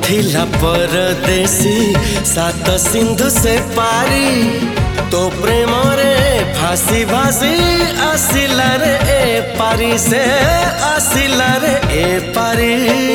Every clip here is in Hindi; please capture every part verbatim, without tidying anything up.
थिला परदेसी सात सिंधु से पारी तो प्रेम रे फांसी भासी आसिला रे ए पारी से आसिला रे ए पारी।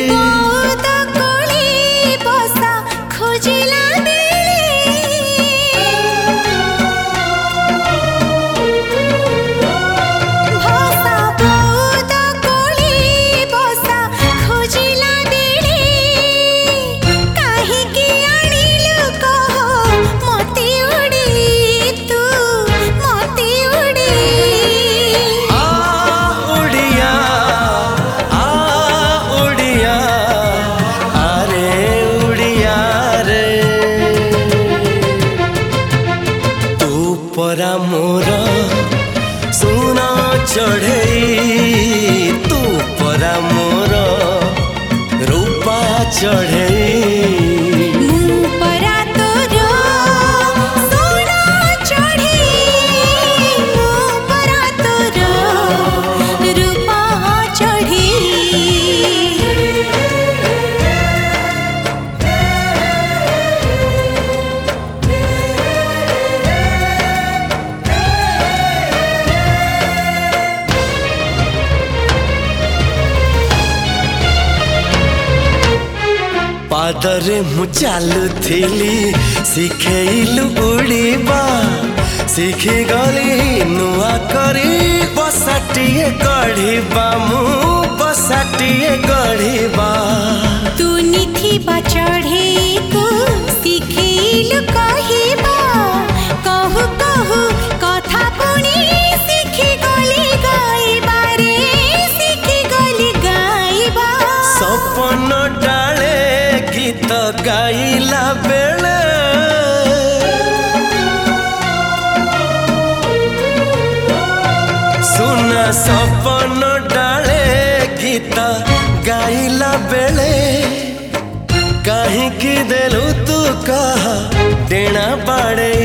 परा मोर सुना चढ़े तू परा मोर रूपा चढ़े पादरे मु चालुथिली शिखेलु उड़ीबा शिखी गली नुआ करी बसाटिए गढ़ीबा मु बसाटिए गढ़ीबा। तू निथिबा चढ़े को शिखेलु कहिबा कहु कहु कथा पुणी शिखी गली गाइबा रे शिखी गली गाइबा। सपन डाले गीत गाइला बेले सुना सपन डाले गीत गाइला बेले कहीं देलु तू कहा डेना बाड़े